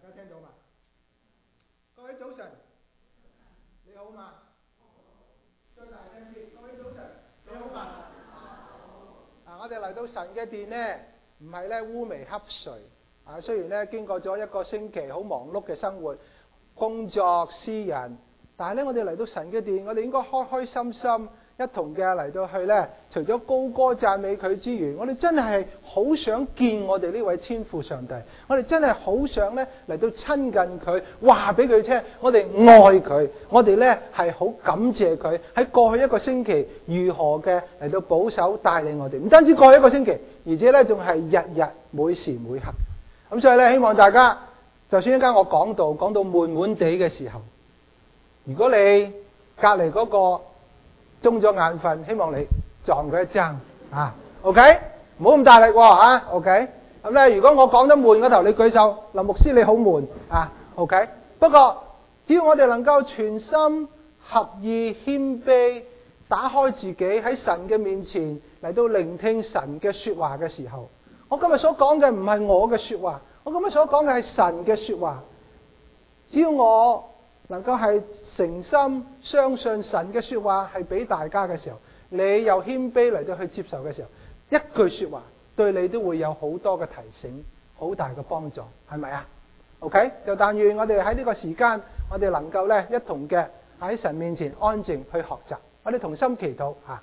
大家聽到嘛？各位早晨，你好嘛？再大聲啲，各位早晨，你好嘛？我哋嚟到神嘅殿呢，唔係咧烏眉瞌睡。雖然咧經過咗一個星期好忙碌嘅生活、工作、私人，但係咧我哋嚟到神嘅殿，我哋應該開開心心一同嘅嚟到去咧，除咗高歌讚美佢之餘，我哋真係好想見我哋呢位天父上帝，我哋真係好想咧嚟到親近佢，話俾佢聽，我哋愛佢，我哋咧係好感謝佢喺過去一個星期如何嘅嚟到保守帶領我哋，唔單止過去一個星期，而且咧仲係日日每時每刻。咁所以咧，希望大家就算一陣間我講到悶悶地嘅時候，如果你隔離嗰個中咗眼瞓，希望你撞佢一爭，OK， 唔好咁大力，OK。咁咧，如果我講得悶嗰頭，你舉手，林牧師你好悶，OK。不過只要我哋能夠全心合意謙卑，打開自己喺神嘅面前嚟到聆聽神嘅說話嘅時候，我今日所講嘅唔係我嘅說話，我今日所講嘅係神嘅說話。只要我能夠係誠心相信神嘅說話係俾大家嘅時候，你又謙卑嚟到去接受嘅時候，一句說話對你都會有好多嘅提醒，好大嘅幫助，係咪啊 ？OK， 就但願我哋喺呢個時間，我哋能夠咧一同嘅喺神面前安靜去學習，我哋同心祈禱吓。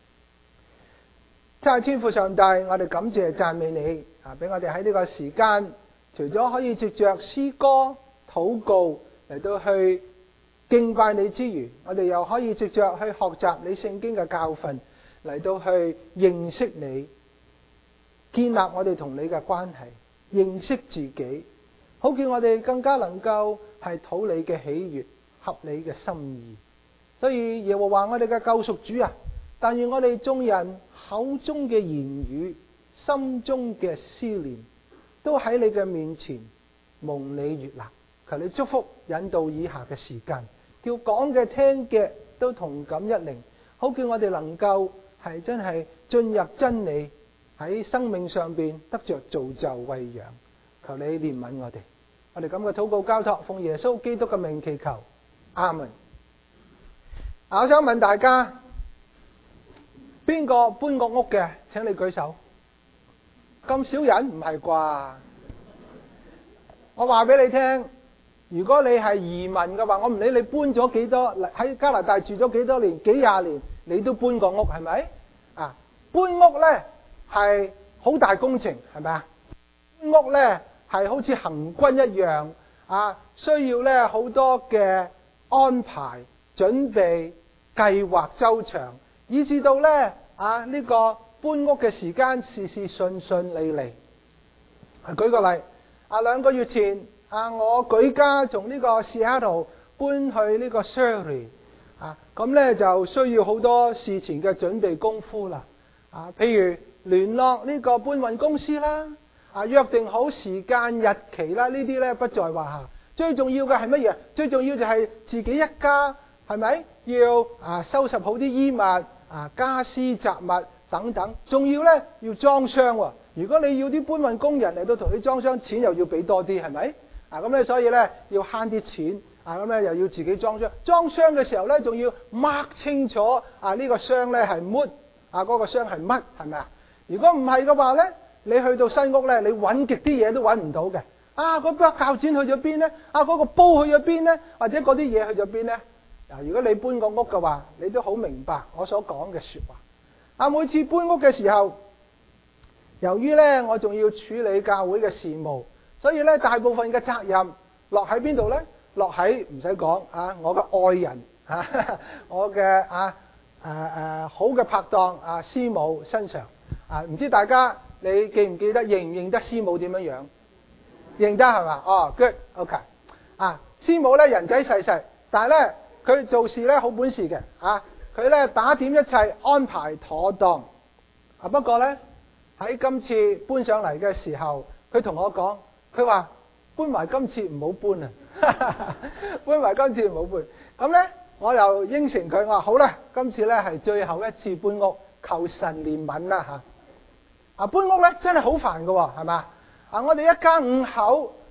真係天父上帝，我哋感謝讚美你俾我哋喺呢個時間，除咗可以藉着詩歌、禱告嚟到去敬拜你之餘，我哋又可以藉着去學習你聖經嘅教訓，嚟到去認識你，建立我哋同你嘅關係，認識自己，好叫我哋更加能夠係討你嘅喜悅，合你嘅心意。所以耶和華我哋嘅救贖主啊，但願我哋眾人口中嘅言語、心中嘅思念，都喺你嘅面前蒙你悅納。求你祝福引導以下嘅時間，叫講嘅聽嘅都同感一靈，好叫我哋能夠係真係進入真理，喺生命上邊得着造就餵養。求你憐憫我哋，我哋咁嘅禱告交託，奉耶穌基督嘅名祈求，阿門。我想問大家，邊個搬過屋嘅？請你舉手。咁少人唔係啩？我話俾你聽，如果你係移民嘅話，我唔理你搬咗幾多，喺加拿大住咗幾多年，幾廿年，你都搬過屋，係咪？搬屋呢係好大工程，係咪啊？搬屋呢係好似行軍一樣，需要呢好多嘅安排、準備、計劃周詳，以至到呢呢個搬屋嘅時間事事順順利利。舉個例，2個月前我舉家從呢個 Seattle 搬去呢個 Surrey，咁呢就需要好多事前嘅準備功夫啦。譬如聯絡呢個搬運公司啦，約定好時間日期啦，呢啲呢不在話下。最重要嘅係乜嘢？最重要就係自己一家係咪要收拾好啲衣物、家私雜物等等，仲要呢要裝箱喎。如果你要啲搬運工人嚟到同你裝箱，錢又要俾多啲，係咪？咁咧所以呢要慳啲錢，咁咧又要自己裝箱。裝箱嘅時候呢，仲要 mark 清楚呢個箱呢係乜，嗰個箱係乜，係咪啊？如果唔係嘅話呢，你去到新屋呢，你揾極啲嘢都揾唔到嘅。嗰把鉸剪去咗邊呢？嗰個煲去咗邊呢？或者嗰啲嘢去咗邊呢？如果你搬個屋嘅話，你都好明白我所講嘅說話。每次搬屋嘅時候，由於呢我仲要處理教會嘅事務，所以呢大部分嘅責任落喺邊度呢？落喺唔使講我嘅愛人我嘅好嘅拍檔師母身上。唔知大家你記唔記得，認唔認得師母點樣樣？認得係嘛？Good OK。師母呢人仔細細，但係呢佢做事呢好本事嘅。佢呢打點一切，安排妥當。不過呢喺今次搬上嚟嘅時候，佢同我講，佢話搬埋今次唔好搬啊，搬埋今次唔好搬。咁呢我又應承佢，我話好啦，今次呢係最後一次搬屋，求神憐憫啦吓。搬屋呢真係好煩㗎喎，係嘛？我哋一家5口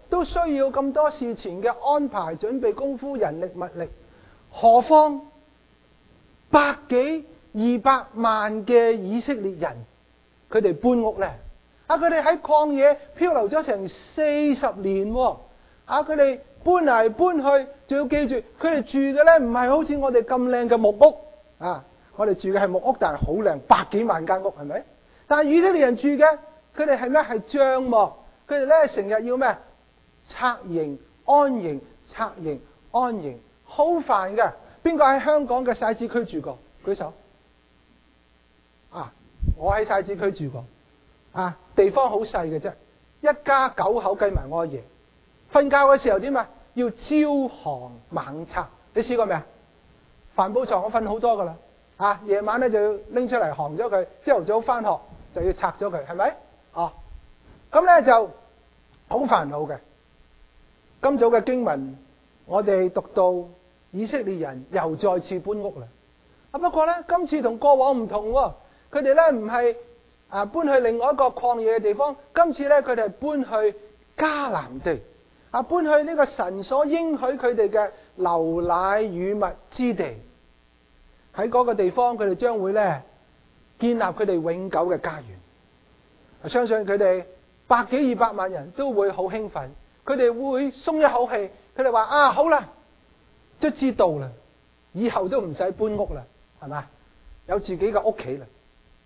都需要咁多事前嘅安排、準備功夫、人力物力，何況百幾200萬嘅以色列人，佢哋搬屋呢？佢哋喺曠野漂流咗成40年喎，佢哋搬嚟搬去，仲要記住，佢哋住嘅呢唔係好似我哋咁靚嘅木屋，我哋住嘅係木屋，但係好靚，百幾萬間屋，係咪？但係以色列人住嘅，佢哋係咩？係帳幕，佢哋呢成日要咩？拆營安營，拆營安營，好煩嘅。邊個喺香港嘅徙置區住過？舉手。我喺徙置區住過，地方好細嘅啫，一家9口計埋我阿爺，瞓覺嘅時候點啊？要朝行猛拆，你試過未啊？帆布床我瞓好多噶啦，夜晚咧就要拎出嚟行咗佢，朝頭早翻學就要拆咗佢，係咪？咁咧就好煩惱嘅。今早嘅經文我哋讀到以色列人又再次搬屋啦，不過咧今次同過往唔同喎。佢哋咧唔係搬去另外一個曠野嘅地方，今次咧佢哋係搬去迦南地，搬去呢個神所應許佢哋嘅流奶與蜜之地。喺嗰個地方，佢哋將會咧建立佢哋永久嘅家園。相信佢哋百幾200萬人都會好興奮，佢哋會鬆一口氣。佢哋話好啦，都知道啦，以後都唔使搬屋啦，係嘛？有自己嘅屋企啦。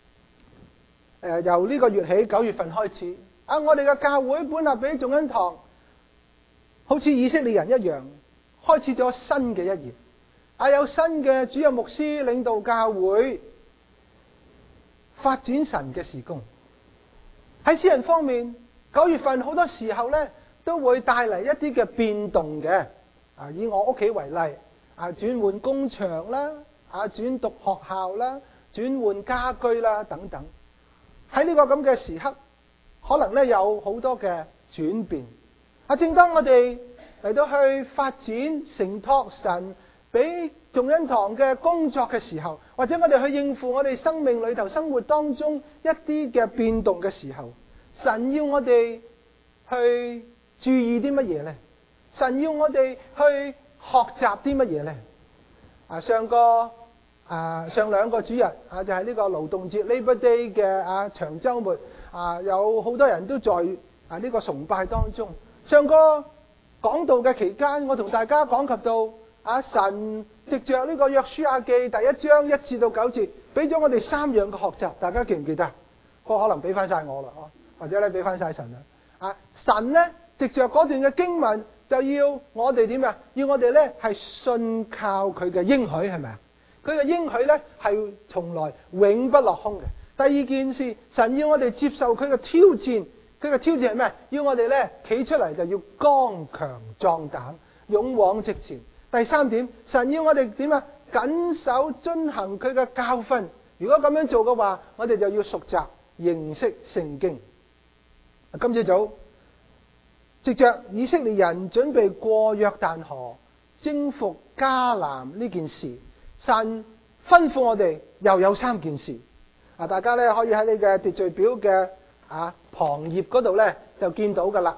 由呢個月起9月份開始，我哋嘅教會搬立比眾恩堂，好似以色列人一樣，開始咗新嘅一頁。有新嘅主任牧師領導教會，發展神嘅事工。喺私人方面，9月份好多時候咧都會帶嚟一啲嘅變動嘅。以我屋企為例，轉換工場啦，轉讀學校啦，轉換家居啦等等。喺呢個咁嘅時刻，可能咧有好多嘅轉變。正當我哋嚟到去發展承托神俾眾恩堂嘅工作嘅時候，或者我哋去應付我哋生命裏頭生活當中一啲嘅變動嘅時候，神要我哋去注意啲乜嘢呢？神要我哋去學習啲乜嘢呢？上兩個主日就係呢個勞動節 Labor Day 嘅長週末，有好多人都在呢個崇拜當中。上個講道嘅期間，我同大家講及到神藉着呢個約書亞記第1章1至到9節，俾咗我哋3樣嘅學習，大家記唔記得？可能俾翻晒我啦，或者咧俾翻晒神啦。神咧藉着嗰段嘅經文，就要我哋點啊？要我哋咧係信靠佢嘅應許，係咪啊？佢嘅應許咧係從來永不落空嘅。第二件事，神要我哋接受佢嘅挑戰，佢嘅挑戰係咩？要我哋咧企出嚟就要剛強壯膽，勇往直前。第三點，神要我哋點啊？謹守遵行佢嘅教訓。如果咁樣做嘅話，我哋就要熟習認識聖經。今朝早藉着以色列人準備過約旦河征服迦南呢件事，神吩咐我哋又有3件事。大家咧可以喺你嘅秩序表嘅旁頁嗰度咧就見到噶啦。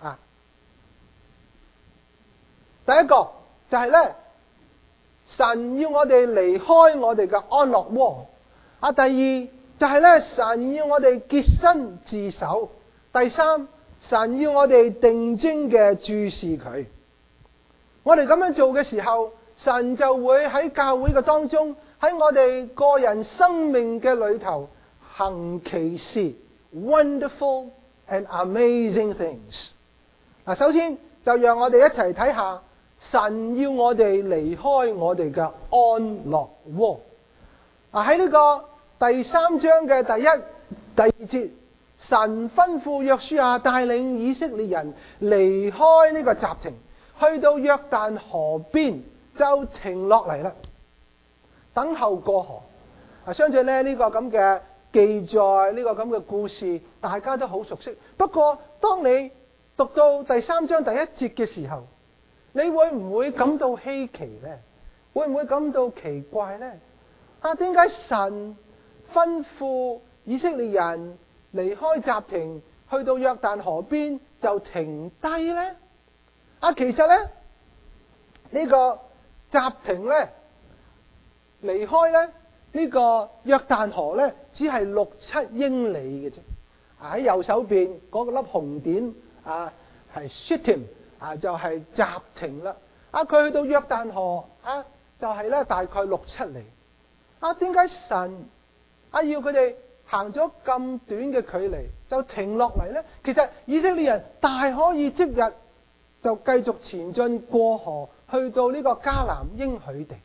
第一個就係咧，神要我哋離開我哋嘅安樂窩。第二就係咧，神要我哋潔身自守。第三，神要我哋定睛嘅注視佢。我哋咁樣做嘅時候，神就會喺教會嘅當中，喺我哋個人生命嘅裏頭行奇事 ，wonderful and amazing things。首先就讓我哋一齊睇下，神要我哋離開我哋嘅安樂窩。喺呢個第3章嘅第1、第2節，神吩咐約書亞帶領以色列人離開呢個集亭，去到約旦河邊就停落嚟啦，等候過河。相信呢個咁嘅記載，呢個咁嘅故事，大家都好熟悉。不過當你讀到第3章第1節嘅時候，你會唔會感到稀奇呢？會唔會感到奇怪呢？點解神吩咐以色列人離開集亭，去到約旦河邊就停低咧？其實咧呢個集停咧離開咧呢個約旦河咧，只係6-7英里嘅啫。喺右手邊嗰個粒紅點係 Shittim 就係集停啦。佢去到約旦河就係咧大概6-7里。點解神要佢哋行咗咁短嘅距離就停落嚟咧？其實以色列人大可以即日就繼續前進過河，去到呢個迦南應許地，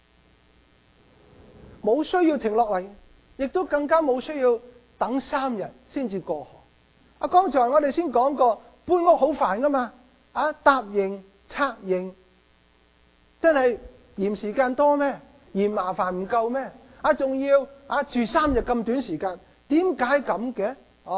冇需要停落嚟，亦都更加冇需要等3日先至過河。剛才我哋先講過，搬屋好煩噶嘛，搭營拆營真係嫌時間多咩？嫌麻煩唔夠咩？仲要住3日咁短時間，點解咁嘅？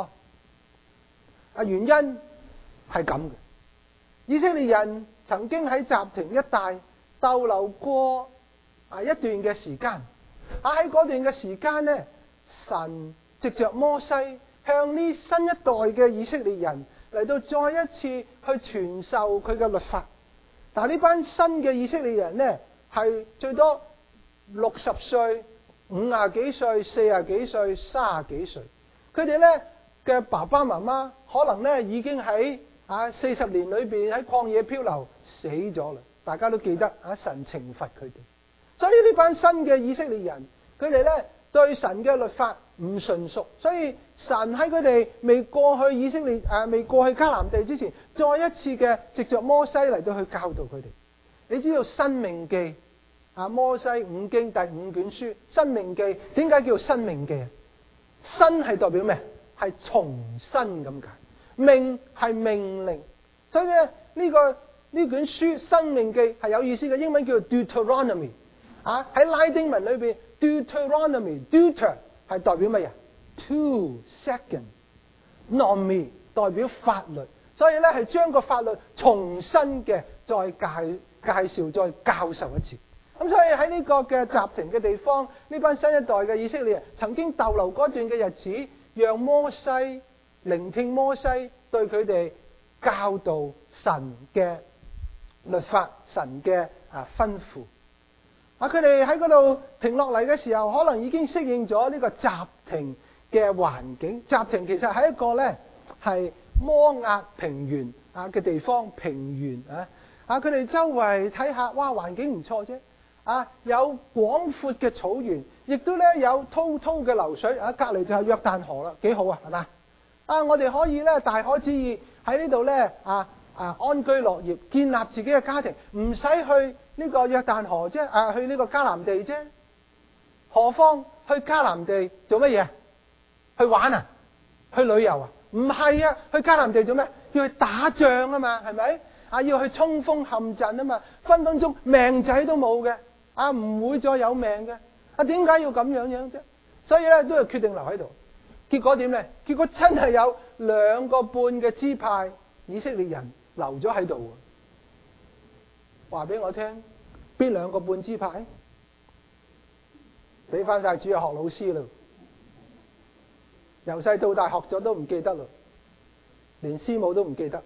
原因係咁嘅。以色列人曾經喺集停一帶逗留過一段嘅時間。喺嗰段嘅時間呢，神藉着摩西向呢新一代嘅以色列人嚟到再一次去傳授佢嘅律法。但係呢班新嘅以色列人呢，係最多60歲、50幾歲、40幾歲、30幾歲。佢哋呢嘅爸爸媽媽可能呢已經喺40年裏邊喺曠野漂流死咗啦。大家都記得神懲罰佢哋。所以呢班新嘅以色列人，佢哋呢對神嘅律法唔純熟，所以神喺佢哋未過去以色列未過去迦南地之前，再一次嘅藉着摩西嚟到去教導佢哋。你知道申命記摩西5經第5卷書申命記點解叫申命記？新係代表咩？係重新咁解。命係命令，所以咧呢卷書申命記係有意思嘅，英文叫做 Deuteronomy。喺拉丁文裏邊 Deuteronomy，Deuter 係代表乜嘢？ Two second nomi 代表法律，所以咧係將個法律重新嘅再介紹再教授一次。咁所以喺呢個嘅集停嘅地方，呢班新一代嘅以色列人曾經逗留嗰段嘅日子，讓摩西聆聽摩西對佢哋教導神嘅律法、神嘅吩咐。佢哋喺嗰度停落嚟嘅時候，可能已經適應咗呢個集停嘅環境。集停其實係一個咧係摩押平原嘅地方，平原佢哋周圍睇下，哇，環境唔錯啫。有廣闊嘅草原，亦都咧有滔滔嘅流水。隔離就係約旦河啦，幾好係嘛？我哋可以咧大可之意喺呢度咧安居樂業，建立自己嘅家庭，唔使去呢個約旦河啫，去呢個迦南地啫。何況去迦南地做乜嘢？去玩去旅遊唔係去迦南地做咩？要去打仗啊嘛，係咪？要去衝鋒陷陣啊嘛，分分鐘命仔都冇嘅，唔會再有命嘅。點解要咁樣啫？所以咧都係決定留喺度。結果點咧？結果真係有2個半嘅支派以色列人留咗喺度。話俾我聽，邊2個半支派？俾翻晒主日學老師咯，由細到大學咗都唔記得咯，連師母都唔記得。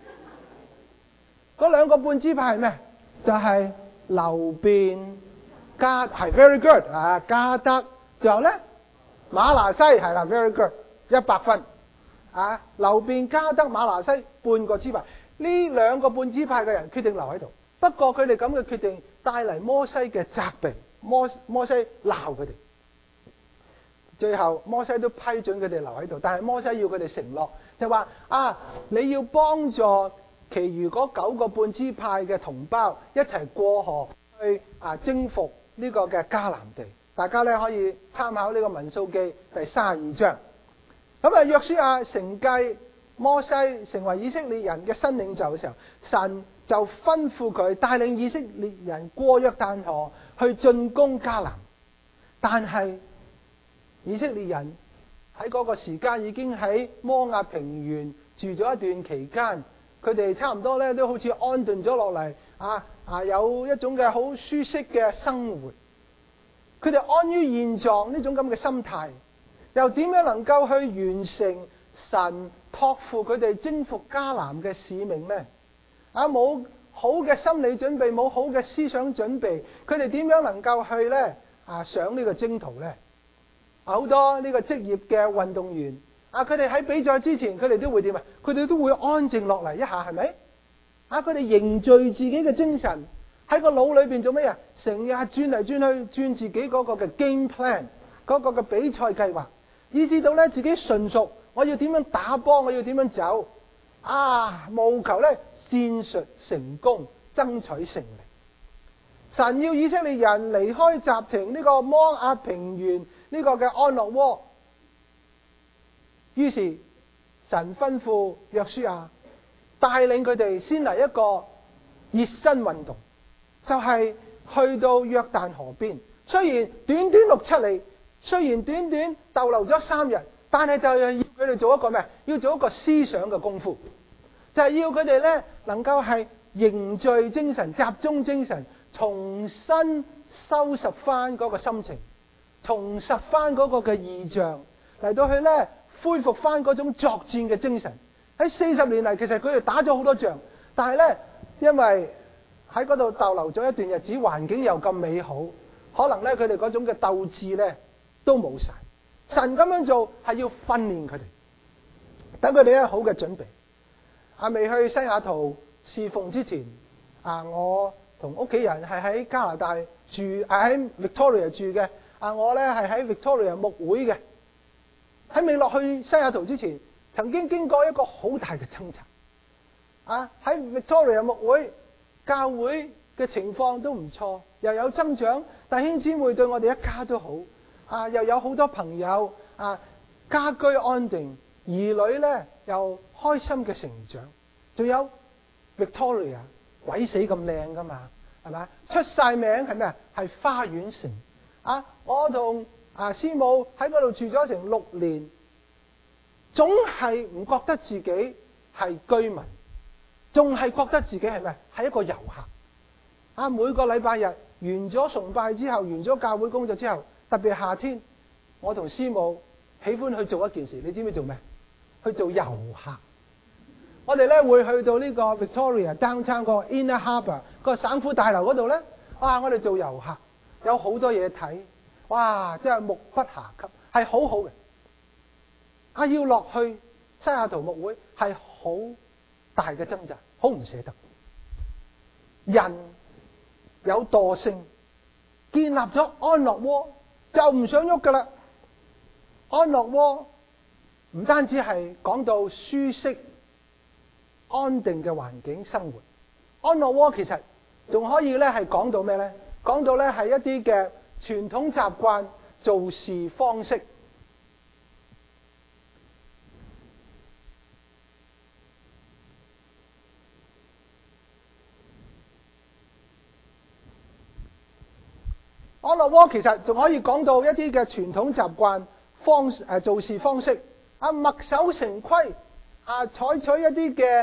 嗰2個半支派係咩？就係流便係 very good 加德，仲有咧馬拿西係啦 very good 100分流便加德馬拿西半個支派。呢2個半支派嘅人決定留喺度，不過佢哋咁嘅決定帶嚟摩西嘅責備，摩西鬧佢哋。最後摩西都批准佢哋留喺度，但係摩西要佢哋承諾，就話你要幫助其餘嗰9個半支派嘅同胞一齊過河去征服呢個嘅迦南地。大家咧可以參考呢個民數記第32章。咁約書亞承繼摩西成為以色列人嘅新領袖嘅時候，神就吩咐佢帶領以色列人過約旦河去進攻迦南。但係以色列人喺嗰個時間已經喺摩押平原住咗一段期間，佢哋差唔多咧都好似安頓咗落嚟，有一種嘅好舒適嘅生活。佢哋安於現狀呢種咁嘅心態，又點樣能夠去完成神託付佢哋征服迦南嘅使命呢？冇好嘅心理準備，冇好嘅思想準備，佢哋點樣能夠去呢？上呢個征途呢？好多呢個職業嘅運動員，佢哋喺比賽之前，佢哋都會點啊？佢哋都會安靜落嚟一下，係咪？佢哋凝聚自己嘅精神，喺個腦裏邊做咩啊？成日轉嚟轉去，轉自己嗰個嘅 game plan， 嗰個嘅比賽計劃，以至到咧自己純熟，我要點樣打波，我要點樣走，務求咧戰術成功，爭取勝利。神要以色列人離開什亭呢個摩押平原呢個嘅安樂窩，於是神吩咐約書亞帶領佢哋先嚟一個熱身運動，就係去到約旦河邊。雖然短短6-7里，雖然短短逗留咗3日，但係就係要佢哋做一個咩？要做一個思想嘅功夫，就係要佢哋咧能夠係凝聚精神、集中精神，重新收拾翻嗰個心情，重拾翻嗰個嘅意象，嚟到去咧恢復翻嗰種作戰嘅精神。喺40年嚟，其實佢哋打咗好多仗，但係咧因為喺嗰度逗留咗一段日子，環境又咁美好，可能咧佢哋嗰種嘅鬥志咧都冇晒。神咁樣做係要訓練佢哋，等佢哋有好嘅準備。未去西雅圖侍奉之前，我同屋企人係喺加拿大住，喺 Victoria 住嘅。我咧係喺 Victoria 牧會嘅。喺未落去西雅圖之前，曾經經過一個好大嘅掙扎。喺 Victoria 牧會教會嘅情況都唔錯，又有增長，弟兄姊妹對我哋一家都好，又有好多朋友，家居安定，兒女咧又開心嘅成長，仲有 Victoria 鬼死咁靚噶嘛，係咪？出晒名係咩啊？係花園城。我同師母喺嗰度住咗成6年，總係唔覺得自己係居民，仲係覺得自己係咩？係一個遊客。每個禮拜日完咗崇拜之後，完咗教會工作之後，特別夏天，我同師母喜歡去做一件事，你知唔知做咩？去做遊客。我哋咧會去到呢個 Victoria Downtown 個 Inner Harbour 個省府大樓嗰度咧，我哋做遊客，有好多嘢睇，真係目不暇給，係好好嘅。要落去西雅圖牧會係好大嘅掙扎，好唔捨得。人有惰性，建立咗安樂窩就唔想喐噶啦。安樂窩唔單止係講到舒適安定嘅環境生活，安樂窩其實仲可以咧係講到咩咧？講到咧係一啲嘅傳統習慣、做事方式。安樂窩其實仲可以講到一啲嘅傳統習慣、做事方式。墨守成規，採取一啲嘅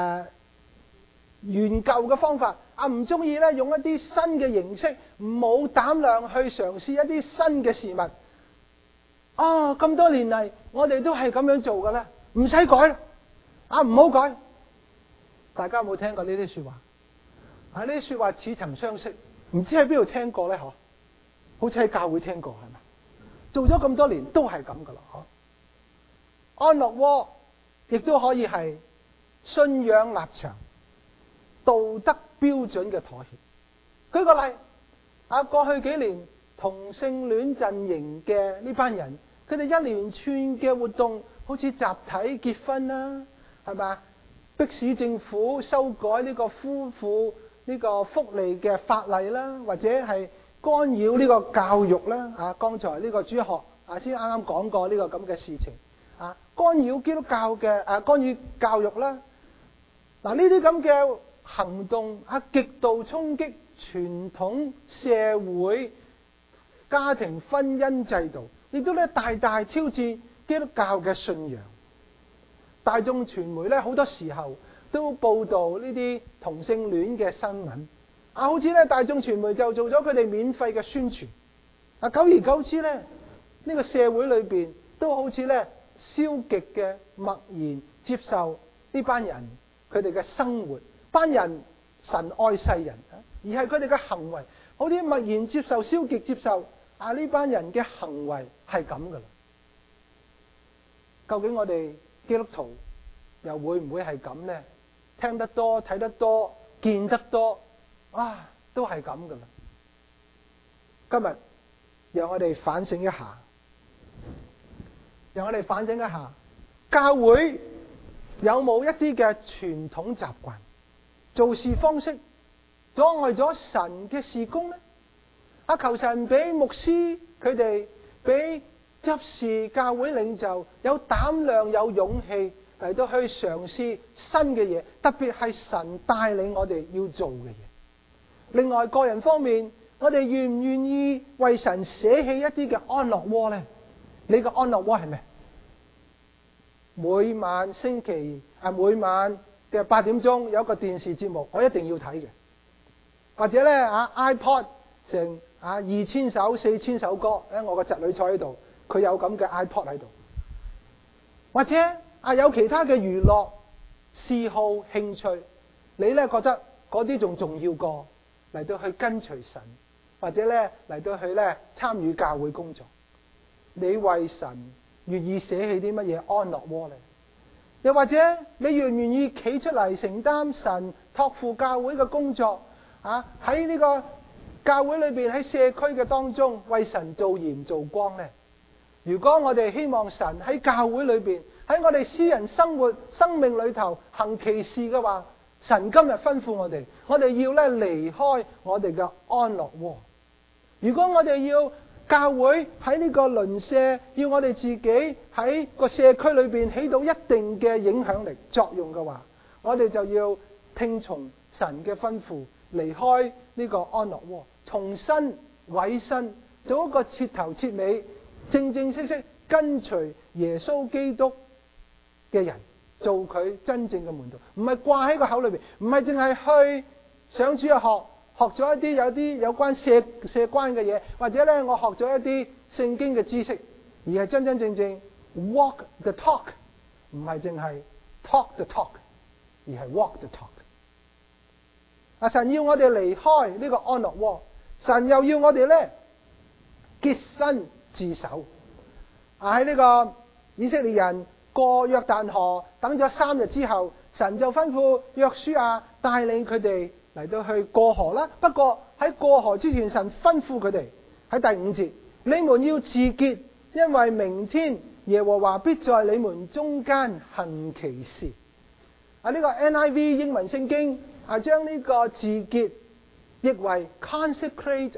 原舊嘅方法。唔中意咧用一啲新嘅形式，冇膽量去嘗試一啲新嘅事物。咁多年嚟，我哋都係咁樣做嘅啦，唔使改啦，唔好改。大家有冇聽過呢啲說話？呢啲說話似曾相識，唔知喺邊度聽過咧？好似喺教會聽過係咪？做咗咁多年都係咁噶啦，安樂窩亦都可以係信仰立場、道德標準嘅妥協。舉個例，過去幾年同性戀陣營嘅呢班人，佢哋一連串嘅活動，好似集體結婚啦，係咪？迫使政府修改呢個夫婦呢個福利嘅法例啦，或者係干擾呢個教育啦。剛才呢個主學先啱啱講過呢個咁嘅事情。干擾基督教嘅干擾教育啦。呢啲咁嘅行動極度衝擊傳統社會家庭婚姻制度，亦都咧大大挑戰基督教嘅信仰。大眾傳媒咧好多時候都報道呢啲同性戀嘅新聞。好似咧大眾傳媒就做咗佢哋免費嘅宣傳。久而久之咧，呢個社會裏邊都好似咧消極嘅默然接受呢班人佢哋嘅生活，班人神愛世人，而係佢哋嘅行為好似默然接受、消極接受呢班人嘅行為係咁噶啦。究竟我哋基督徒又會唔會係咁呢？聽得多、睇得多、見得多，都係咁噶啦。今日讓我哋反省一下，教會有冇一啲嘅傳統習慣、做事方式阻礙咗神嘅事工呢？求神俾牧師佢哋，俾執事教會領袖有膽量、有勇氣嚟到去嘗試新嘅嘢，特別係神帶領我哋要做嘅嘢。另外個人方面，我哋願唔願意為神捨棄一啲嘅安樂窩呢？你嘅安樂窩係咩？每晚嘅8點鐘有一個電視節目，我一定要睇嘅。或者咧iPod 成2000首、4000首歌，我個侄女坐喺度，佢有咁嘅 iPod 喺度。或者有其他嘅娛樂、嗜好、興趣，你咧覺得嗰啲仲重要過嚟到去跟隨神，或者咧嚟到去咧參與教會工作？你為神願意捨棄啲乜嘢安樂窩呢？又或者你願唔願意企出嚟承擔神託付教會嘅工作？喺呢個教會裏邊，喺社區嘅當中為神做鹽做光呢？如果我哋希望神喺教會裏邊，喺我哋私人生活生命裏頭行奇事嘅話，神今日吩咐我哋要咧離開我哋嘅安樂窩。如果我哋要教會喺呢個鄰舍，要我哋自己喺個社區裏邊起到一定嘅影響力作用嘅話，我哋就要聽從神嘅吩咐，離開呢個安樂窩，重新委身，做一個徹頭徹尾、正正式式跟隨耶穌基督嘅人，做佢真正嘅門徒，唔係掛喺個口裏邊，唔係淨係去上主日學咗一啲有關社關嘅嘢，或者咧我學咗一啲聖經嘅知識，而係真真正正 walk the talk， 唔係淨係 talk the talk， 而係 walk the talk。神要我哋離開呢個安樂窩，神又要我哋咧潔身自守。喺呢個以色列人過約旦河等咗3日之後，神就吩咐約書亞帶領佢哋嚟到去過河啦。不過喺過河之前，神吩咐佢哋喺第5節：你們要自潔，因為明天耶和華必在你們中間行奇事。呢個 NIV 英文聖經將呢個自潔譯為 consecrate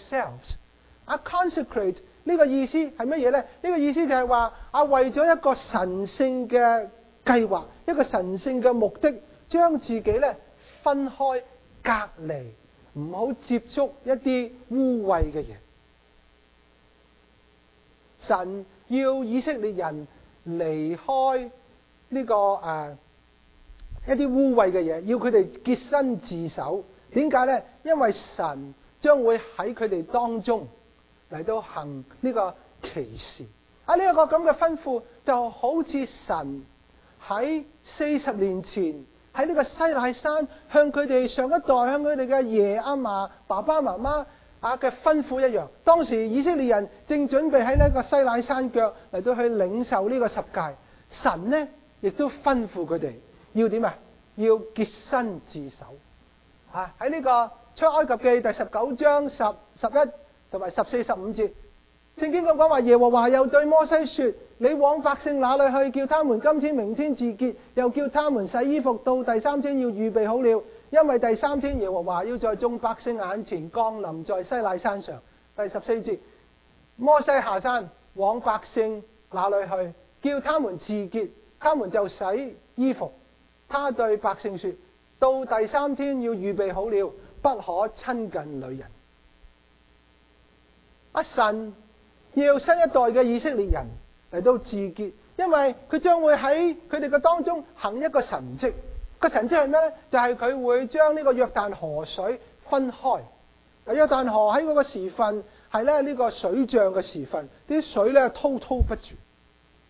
yourselves。consecrate 呢個意思係乜嘢呢？呢個意思就係話為咗一個神聖嘅計劃，一個神聖嘅目的，將自己咧分開隔離，唔好接觸一啲污穢嘅嘢。神要以色列人離開呢個一啲污穢嘅嘢，要佢哋潔身自守。點解呢？因為神將會喺佢哋當中嚟到行呢個奇事。呢一個咁嘅吩咐就好似神喺40年前喺呢個西乃山向佢哋上一代，向佢哋嘅爺阿嫲、爸爸媽媽嘅吩咐一樣。當時以色列人正準備喺呢個西乃山腳嚟到去領受呢個十誡，神呢亦都吩咐佢哋要點啊？要潔身自守。喺呢個出埃及記第19章10、11同埋14、15節，聖經咁講話，耶和華又對摩西說：你往百姓那裏去，叫他們今天、明天自潔，又叫他們洗衣服，到第3天要預備好了，因為第3天耶和華要在眾百姓眼前降臨在西乃山上。第14節，摩西下山往百姓那裏去，叫他們自潔，他們就洗衣服。他對百姓說：到第3天要預備好了，不可親近女人。神要新一代嘅以色列人嚟到自潔，因為佢將會喺佢哋嘅當中行一個神蹟。個神蹟係咩呢？就係佢會將呢個約旦河水分開。約旦河喺嗰個時分係呢個水漲嘅時分，啲水呢滔滔不絕。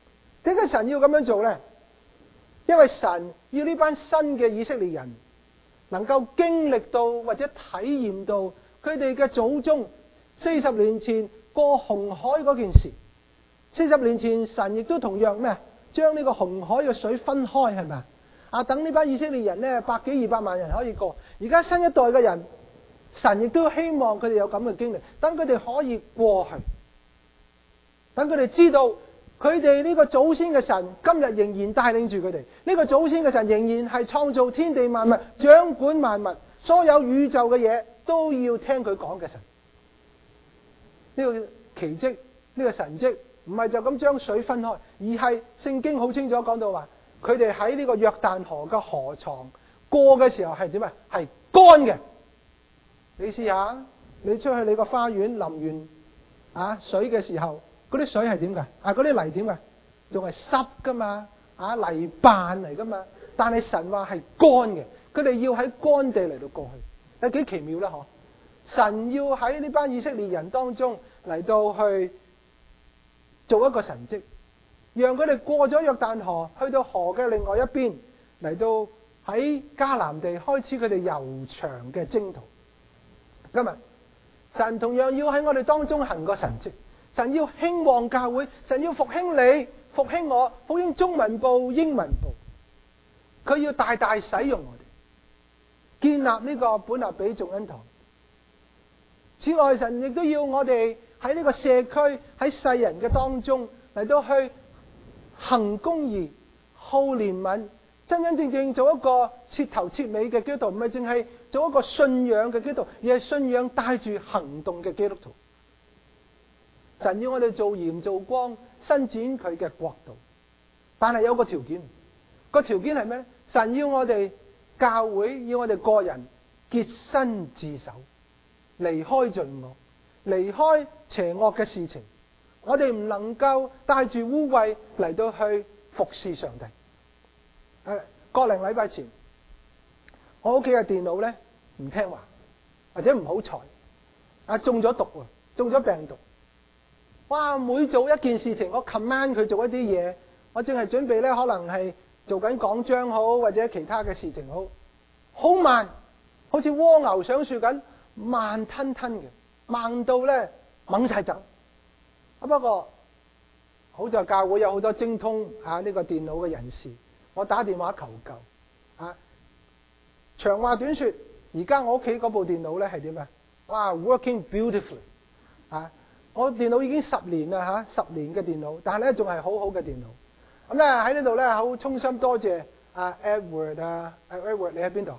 點解神要咁樣做呢？因為神要呢班新嘅以色列人能夠經歷到或者體驗到佢哋嘅祖宗40年前過紅海嗰件事。40年前神亦都同樣咩？將呢個紅海嘅水分開，係咪啊？等呢班以色列人呢，100幾200萬人可以過。而家新一代嘅人，神亦都希望佢哋有咁嘅經歷，等佢哋可以過去，等佢哋知道佢哋呢個祖先嘅神今日仍然帶領住佢哋。呢個祖先嘅神仍然係創造天地萬物、掌管萬物，所有宇宙嘅嘢都要聽佢講嘅神。呢個奇蹟，呢個神蹟唔係就咁將水分開，而係聖經好清楚講到話，佢哋喺呢個約旦河嘅河床過嘅時候係點啊？係乾嘅。你試下，你出去你個花園淋完水嘅時候，嗰啲水係點噶？嗰啲泥點噶？仲係濕噶嘛？泥扮嚟噶嘛？但係神話係乾嘅，佢哋要喺乾地嚟到過去，有幾奇妙啦！嗬，神要喺呢班以色列人當中嚟到去做一個神蹟，讓佢哋過咗約旦河，去到河嘅另外一邊，嚟到喺迦南地開始佢哋悠長嘅征途。今日神同樣要喺我哋當中行個神蹟，神要興旺教會，神要復興你、復興我、復興中文部、英文部，佢要大大使用我哋，建立呢個本立比眾恩堂。此外，神亦都要我哋喺呢個社區、喺世人嘅當中嚟到去行公義、好憐憫，真真正正做一個徹頭徹尾嘅基督徒，唔係淨係做一個信仰嘅基督徒，而係信仰帶住行動嘅基督徒。神要我哋做鹽做光，伸展佢嘅國度，但係有個條件，個條件係咩？神要我哋教會，要我哋個人潔身自守，離開罪惡，離開邪惡嘅事情。我哋唔能夠帶住污穢嚟到去服侍上帝。個零禮拜前，我屋企嘅電腦咧唔聽話，或者唔好彩，中咗毒，中咗病毒。哇！每做一件事情，我 command 佢做一啲嘢，我正係準備咧，可能係做緊講章好，或者其他嘅事情好，好慢，好似蝸牛上樹緊，慢吞吞嘅，慢到咧掹晒走。不過好在教會有好多精通呢個電腦嘅人士。我打電話求救，長話短說，而家我屋企嗰部電腦咧係點啊？哇 ，working beautifully，我電腦已經10年啦，10年嘅電腦，但係咧仲係好好嘅電腦。咁咧喺呢度咧好衷心多謝Edward Edward 你喺邊度？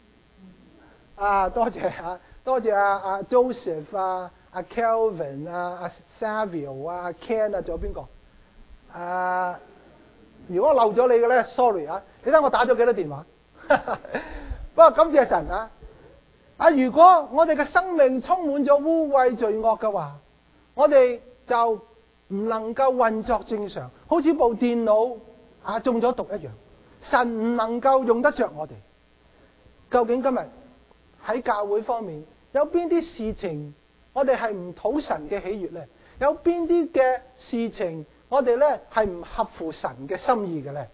多謝Joseph Kelvin Savio Ken 仲有邊個？如果漏咗你嘅咧 ，sorry 你睇我打咗幾多電話？不過感謝神如果我哋嘅生命充滿咗污穢罪惡嘅話，我哋就唔能夠運作正常，好似部電腦中咗毒一樣。神唔能夠用得着我哋。究竟今日喺教會方面有邊啲事情我哋係唔討神嘅喜悅呢？有邊啲嘅事情我哋咧係唔合乎神嘅心意嘅咧？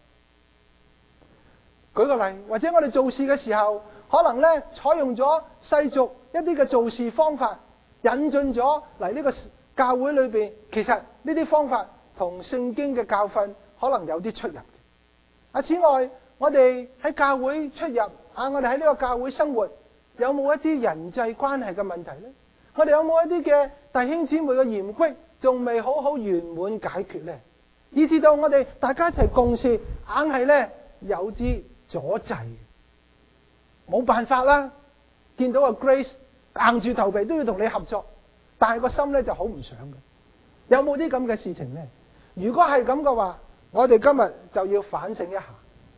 舉個例，或者我哋做事嘅時候，可能咧採用咗世俗一啲嘅做事方法，引進咗嚟呢個教會裏邊，其實呢啲方法同聖經嘅教訓可能有啲出入。此外，我哋喺教會出入我哋喺呢個教會生活，有冇一啲人際關係嘅問題咧？我哋有冇一啲嘅弟兄姊妹嘅嫌隙仲未好好圓滿解決呢？以至到我哋大家一齊共事，硬係咧有啲阻滯，冇辦法啦。見到個 Grace 硬住頭皮都要同你合作，但係個心咧就好唔想嘅。有冇啲咁嘅事情呢？如果係咁嘅話，我哋今日就要反省一下。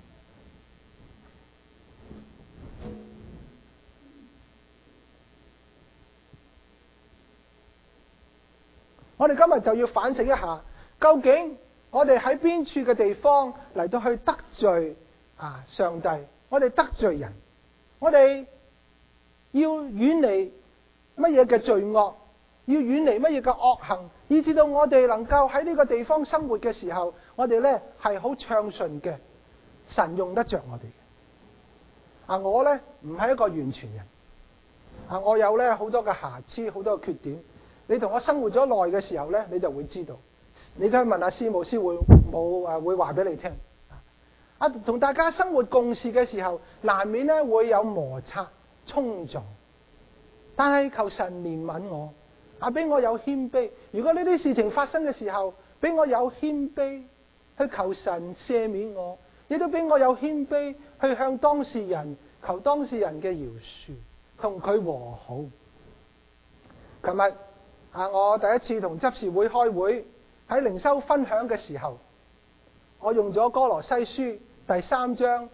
我哋今日就要反省一下，究竟我哋喺邊處嘅地方嚟到去得罪上帝，我哋得罪人，我哋要遠離乜嘢嘅罪惡， 要遠離乜嘢嘅惡行，以至到我哋能夠喺呢個地方生活嘅時候，我哋呢係好暢順嘅，神用得着我哋嘅。我呢唔係一個完全人，我有呢好多嘅瑕疵，好多嘅缺點。你同我生活咗耐嘅時候呢，你就會知道。你都去問下師母，師會話俾你聽。同大家生活共事嘅時候，難免呢會有摩擦衝撞，但係求神憐憫我，俾我有謙卑。如果呢啲事情發生嘅時候，俾我有謙卑去求神赦免我，亦都俾我有謙卑去向當事人求當事人嘅饒恕，同佢和好。琴日我第一次同執事會開會，喺靈修分享嘅時候，我用咗歌羅西書第3章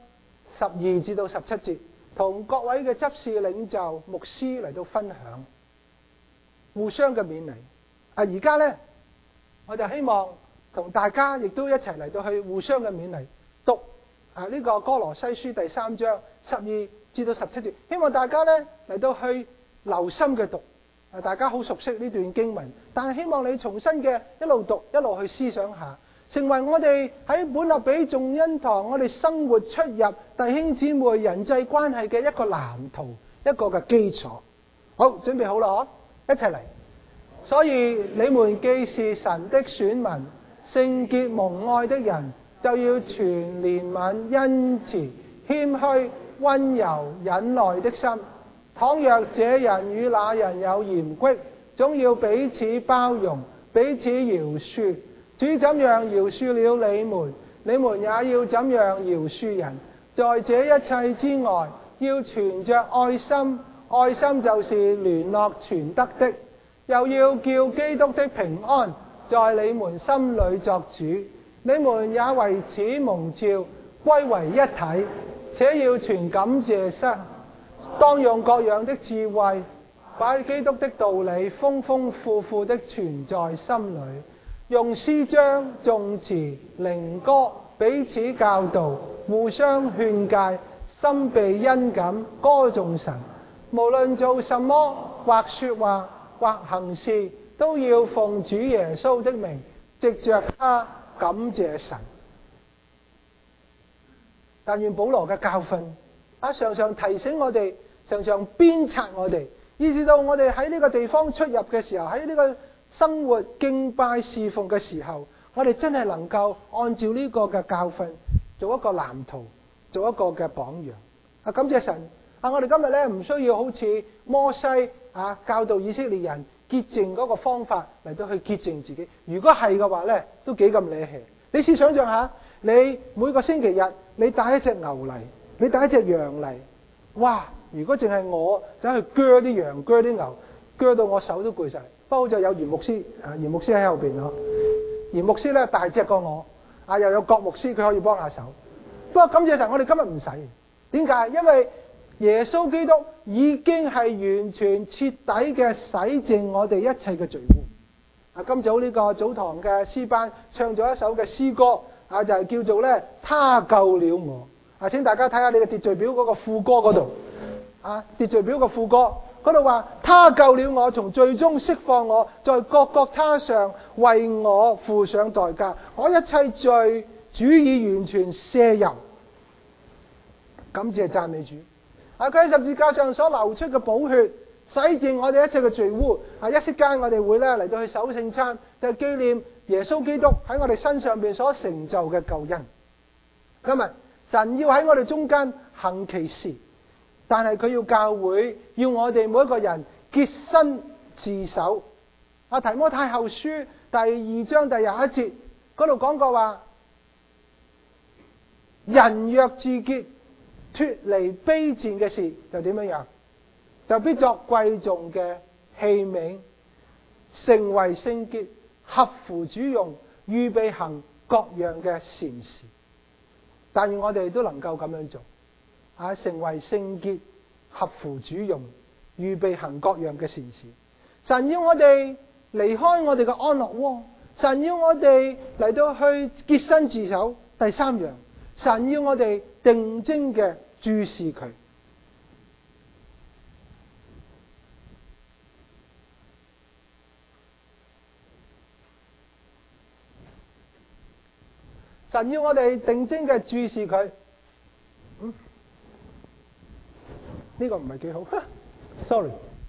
12至到17節，同各位嘅執事領袖牧師嚟到分享，互相嘅勉勵。而家呢，我就希望同大家亦都一齊嚟到去互相嘅勉勵，讀呢個歌羅西書第3章12至到17節，希望大家呢嚟到去留心嘅讀。大家好熟悉呢段經文，但係希望你重新嘅一路讀一路去思想下，成為我哋喺本立比眾恩堂我哋生活出入弟兄姊妹人際關係嘅一個藍圖，一個嘅基礎。好，準備好啦，一齊嚟。所以你們既是神的選民，聖潔蒙愛的人，就要存憐憫、恩慈、謙虛、溫柔、忍耐的心。倘若這人與那人有嫌隙，總要彼此包容，彼此饒恕。主怎樣饒恕了你們，你們也要怎樣饒恕人。在這一切之外，要存着愛心，愛心就是聯絡全德的。又要叫基督的平安在你們心裏作主。你們也為此蒙召，歸為一體，且要存感謝心。當用各樣的智慧，把基督的道理豐豐富富的存在心裏，用詩章、頌詞、靈歌彼此教導，互相勸誡，心被恩感，歌頌神。無論做什麼，或說話，或行事，都要奉主耶穌的名，藉着他感謝神。但願保羅嘅教訓常常提醒我哋，常常鞭策我哋，以至到我哋喺呢個地方出入嘅時候，喺呢個生活敬拜侍奉嘅時候，我哋真係能夠按照呢個嘅教訓做一個藍圖，做一個嘅榜樣。感謝神我哋今日咧唔需要好似摩西教導以色列人潔淨嗰個方法嚟到去潔淨自己。如果係嘅話咧，都幾咁離奇。你試想象下，你每個星期日你帶一隻牛嚟，你帶一隻羊嚟，哇！如果淨係我走去鋸啲羊、鋸啲牛，鋸到我手都攰晒。不過好似有袁牧師，袁牧師喺後邊咯。袁牧師咧大隻過我，又有郭牧師佢可以幫下手。不過感謝神，我哋今日唔使。點解？因為耶穌基督已經係完全徹底嘅洗淨我哋一切嘅罪污。今早呢個早堂嘅詩班唱咗一首嘅詩歌，就係叫做咧他救了我。請大家睇下你嘅秩序表嗰個副歌嗰度。秩序表個副歌嗰度話，他救了我，從罪中釋放我，在各各他上為我付上代價，我一切罪主已完全赦宥。感謝讚美主。佢喺十字架上所流出嘅寶血洗淨我哋一切嘅罪污。一息間我哋會咧嚟到去守聖餐，就紀念耶穌基督喺我哋身上邊所成就嘅救恩。今日神要喺我哋中間行奇事，但係佢要教會，要我哋每一個人潔身自守。提摩太後書第2章第21節嗰度講過話，人若自潔，脫離卑賤嘅事，就點樣？就必作貴重嘅器皿，成為聖潔，合乎主用，預備行各樣嘅善事。但願我哋都能夠咁樣做，成為聖潔，合乎主用，預備行各樣嘅善事。神要我哋離開我哋嘅安樂窩，神要我哋嚟到去潔身自守。第三樣，神要我哋定睛嘅注視佢。 神要我哋定睛嘅注視佢。呢個唔係幾好，sorry。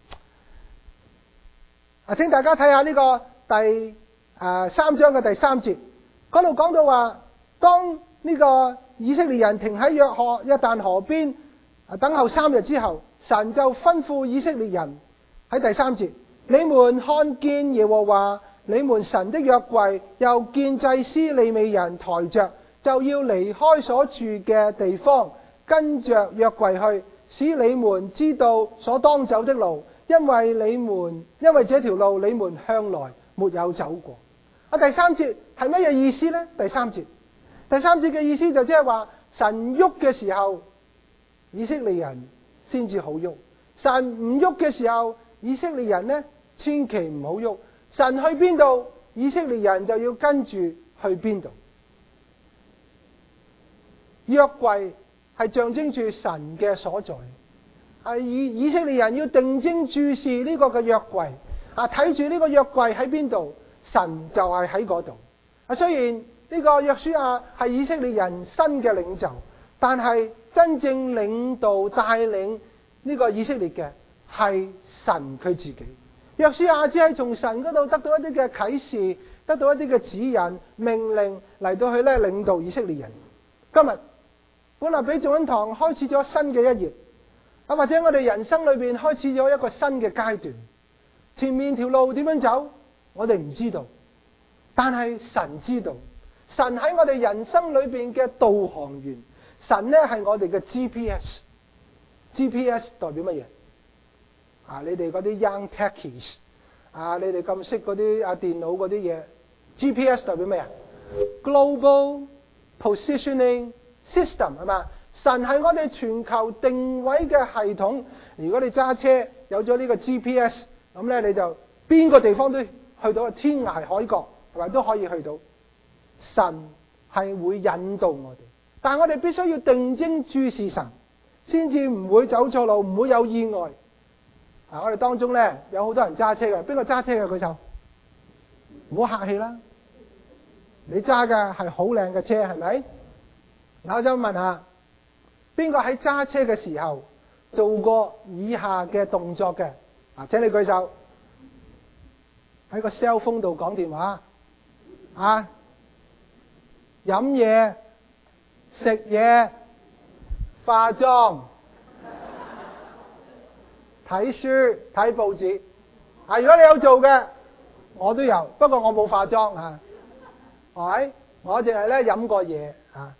請大家睇下呢個第3章嘅第3節，嗰度講到話，當呢個以色列人停喺約旦河邊等候3日之後，神就吩咐以色列人喺第3節：你們看見耶和華你們神的約櫃，又見祭司利未人抬着，就要離開所住嘅地方，跟着約櫃去，使你們知道所當走的路，因為這條路你們向來沒有走過。第3節係乜嘢意思呢？第三節嘅意思就即係話，神喐嘅時候，以色列人先至好喐；神唔喐嘅時候，以色列人呢，千祈唔好喐。神去邊度，以色列人就要跟住去邊度。約櫃係象徵住神嘅所在，係以色列人要定睛注視呢個嘅約櫃，睇住呢個約櫃喺邊度，神就係喺嗰度。雖然呢個約書亞係以色列人新嘅領袖，但係真正領導帶領呢個以色列嘅係神佢自己。約書亞只係從神嗰度得到一啲嘅啟示，得到一啲嘅指引、命令嚟到去領導以色列人。今日本來俾眾恩堂開始咗新嘅一頁，或者我哋人生裏邊開始咗一個新嘅階段。前面條路點樣走，我哋唔知道，但係神知道。神喺我哋人生裏邊嘅導航員，神呢係我哋嘅 GPS。GPS 代表乜嘢？你哋嗰啲 young techies， 你哋咁識嗰啲電腦嗰啲嘢 ，GPS 代表咩啊 ？Global Positioning System 係嘛？神係我哋全球定位嘅系統。如果你揸車有咗呢個 GPS， 咁咧你就邊個地方都去到，天涯海角係咪都可以去到？神係會引導我哋，但係我哋必須要定睛注視神，先至唔會走錯路，唔會有意外。我哋當中咧有好多人揸車嘅，邊個揸車嘅舉手？唔好客氣啦，你揸嘅係好靚嘅車係咪？我想問下，邊個喺揸車嘅時候做過以下嘅動作嘅？請你舉手。喺個 cell phone 度講電話，飲嘢、食嘢、化妝、睇書、睇報紙。如果你有做嘅，我都有，不過我冇化妝啊。係，我淨係咧飲過嘢啊。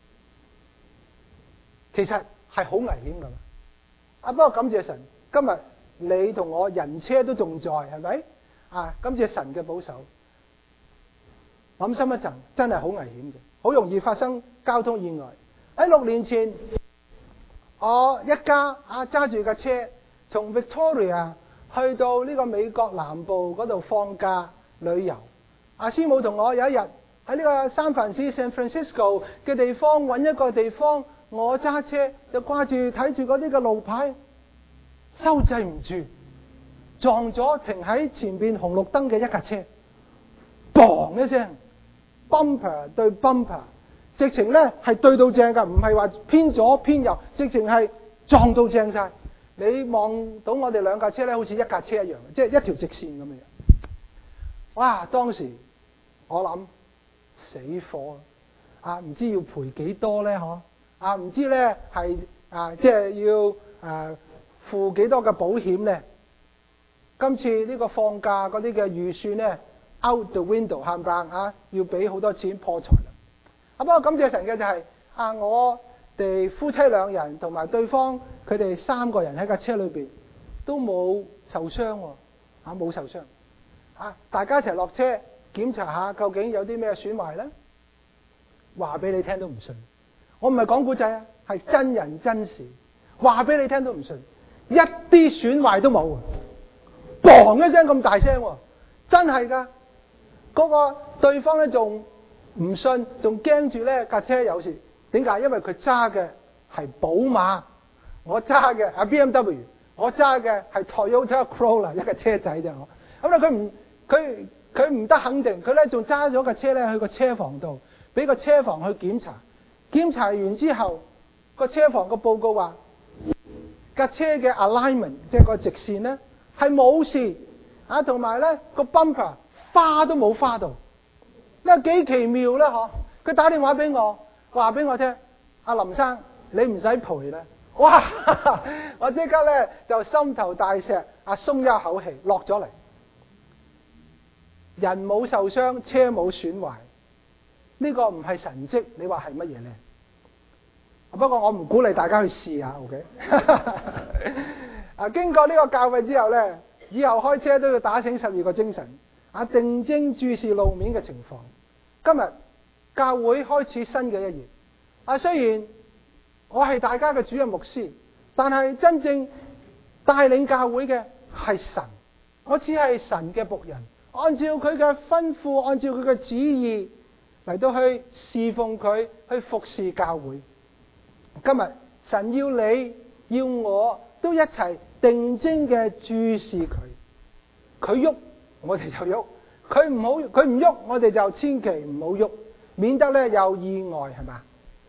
其實係好危險噶嘛。不過感謝神，今日你同我人車都仲在，係咪？感謝神嘅保守。諗深一層，真係好危險嘅，好容易發生交通意外。喺6年前，我一家揸住架車從 Victoria 去到呢個美國南部嗰度放假旅遊。師母同我有一日喺呢個三藩市 San Francisco 嘅地方揾一個地方，我揸車就掛住睇住嗰啲嘅路牌，收掣唔住，撞咗停喺前邊紅綠燈嘅一架車，砰一聲 ，bumper 對 bumper， 直情咧係對到正噶，唔係話偏左偏右，直情係撞到正晒。你望到我哋兩架車咧，好似一架車一樣，即係一條直線咁樣。哇！當時我諗死火唔知要賠幾多咧？唔知咧係即係要付幾多嘅保險咧？今次呢個放假嗰啲嘅預算咧 out the window， 冚唪唥要俾好多錢破財啦。不過感謝神嘅就係我哋夫妻兩人同埋對方佢哋3個人喺架車裏邊都冇受傷喎，冇受傷。大家一齊落車檢查下究竟有啲咩損壞咧？話俾你聽都唔信。我唔係講古仔啊，係真人真事。話俾你聽都唔信，一啲損壞都冇。砰一聲咁大聲，真係噶。嗰個對方咧仲唔信，仲驚住咧架車有事。點解？因為佢揸嘅係寶馬，我揸嘅係 BMW， 我揸嘅係 Toyota Corolla 一架車仔啫。咁咧佢唔得肯定，佢咧仲揸咗架車咧去個車房度俾個車房去檢查。檢查完之後，個車房個報告話架車嘅 alignment 即係個直線呢係冇事啊，同埋呢個 bumper 花都冇花到。呢幾奇妙呢嗬！佢打電話俾我，話俾我聽，阿林生你唔使賠啦。哇！我即刻呢就心頭大石，鬆一口氣落咗嚟。人冇受傷，車冇損壞，呢個唔係神蹟，你話係乜嘢呢？不過我唔鼓勵大家去試下 ，OK？ 經過呢個教訓之後呢，以後開車都要打醒12個精神，定睛注視路面嘅情況。今日教會開始新嘅一頁。雖然我係大家嘅主任牧師，但係真正帶領教會嘅係神，我只係神嘅僕人，按照佢嘅吩咐，按照佢嘅旨意嚟到去侍奉佢，去服侍教會。今日神要你要我都一齊定睛嘅注視佢，佢喐我哋就喐，佢唔喐我哋就千祈唔好喐，免得咧有意外，係嘛？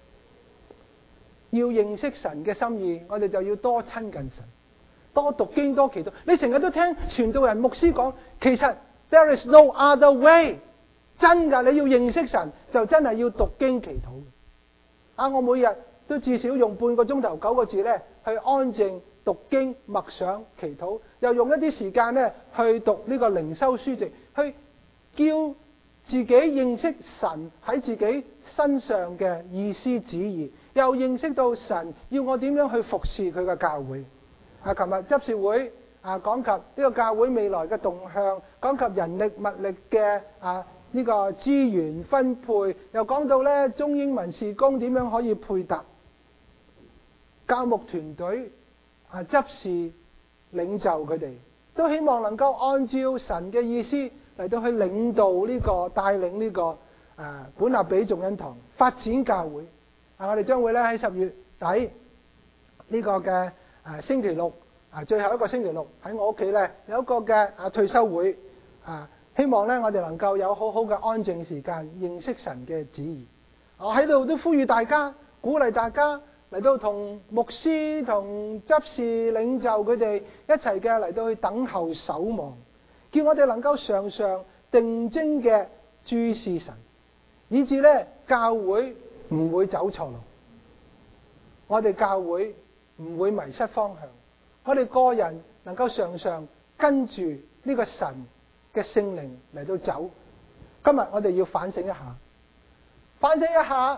要認識神嘅心意，我哋就要多親近神，多讀經，多祈禱。你成日都聽傳道人牧師講，其實 there is no other way， 真噶，你要認識神就真係要讀經祈禱。我每日都至少用半個鐘頭9個字咧去安靜讀經默想祈禱，又用一啲時間咧去讀呢個靈修書籍，去叫自己認識神喺自己身上嘅意思旨意，又認識到神要我點樣去服侍佢嘅教會。琴日執事會講及呢個教會未來嘅動向，講及人力物力嘅呢個資源分配，又講到咧中英文事工點樣可以配搭。教牧團隊執事領袖佢哋都希望能夠按照神嘅意思嚟到去領導呢個帶領呢個本立比眾恩堂發展教會。我哋將會咧喺10月底呢個嘅星期六最後一個星期六喺我屋企咧有一個嘅退休會，希望咧我哋能夠有好好嘅安靜時間認識神嘅旨意。我喺度都呼籲大家，鼓勵大家嚟到同牧師同執事領袖佢哋一齊嘅嚟到去等候守望，叫我哋能夠常常定睛嘅注視神，以致咧教會唔會走錯路，我哋教會唔會迷失方向，我哋個人能夠常常跟住呢個神嘅聖靈嚟到走。今日我哋要反省一下，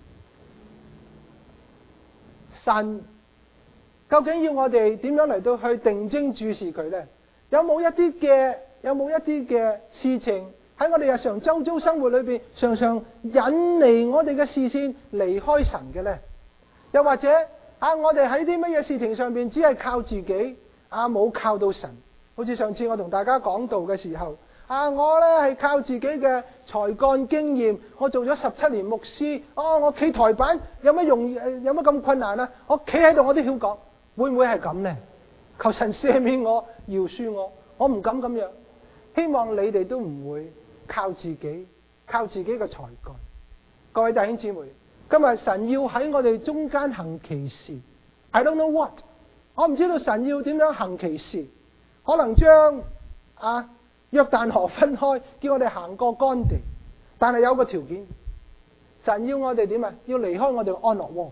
神究竟要我哋點樣嚟到去定睛注視佢呢？有冇一啲嘅事情喺我哋日常周遭生活裏邊常常引離我哋嘅視線離開神嘅呢？又或者我哋喺啲乜嘢事情上邊只係靠自己冇靠到神？好似上次我同大家講道嘅時候，我呢係靠自己嘅才幹經驗，我做咗17年牧師，我企台板有乜用？有乜咁困難啊？我企喺度我都曉講，會唔會係咁呢？求神赦免我，饒恕我唔敢咁樣。希望你哋都唔會靠自己嘅才幹。各位弟兄姊妹，今日神要喺我哋中間行奇事 ，I don't know what， 我唔知道神要點樣行奇事，可能將約旦河分開，叫我哋行過乾地，但係有個條件，神要我哋點啊？要離開我哋嘅安樂窩。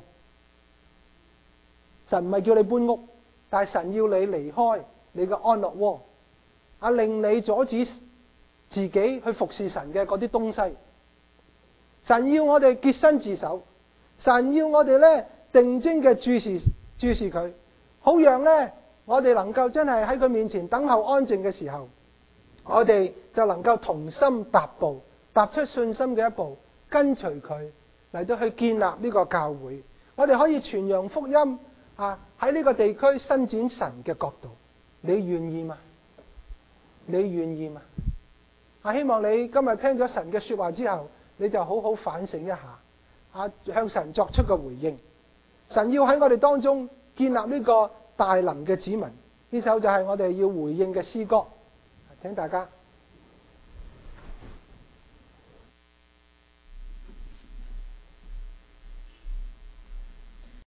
神唔係叫你搬屋，但係神要你離開你嘅安樂窩，令你阻止自己去服侍神嘅嗰啲東西。神要我哋潔身自守，神要我哋咧定睛嘅注視佢，好讓咧我哋能夠真係喺佢面前等候安靜嘅時候，我哋就能夠同心踏步，踏出信心嘅一步，跟隨佢嚟到去建立呢個教會。我哋可以傳揚福音喺呢個地區伸展神嘅國度。你願意嗎？你願意嗎？希望你今日聽咗神嘅說話之後，你就好好反省一下，向神作出個回應。神要喺我哋當中建立呢個大能嘅子民，呢首就係我哋要回應嘅詩歌。請大家